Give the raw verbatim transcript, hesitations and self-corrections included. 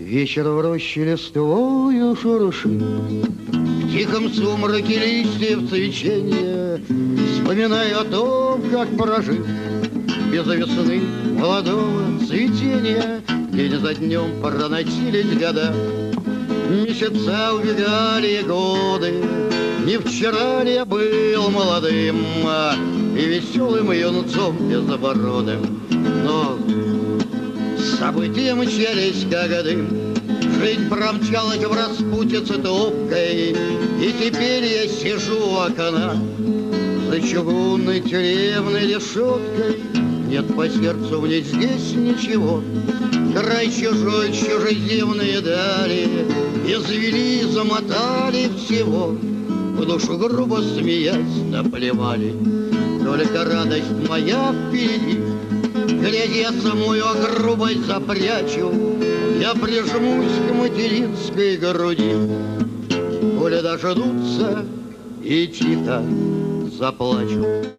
Вечер в роще листвою шуршит, в тихом сумраке листьев цветения, вспоминая о том, как прожил без весны молодого цветения. День за днем проносились года, месяца убегали годы. Не вчера ли я был молодым и веселым юнцом безобородым, но события мчались, как дым. Жизнь промчалась в распутице топкой, и теперь я сижу у окна за чугунной тюремной решеткой. Нет по сердцу мне здесь ничего, край чужой, чужеземные дали извели, замотали всего. В душу грубо смеясь наплевали, только радость моя впереди. Глядя самую грубость запрячу, я прижмусь к материнской груди. Коли дождутся и тихо заплачу.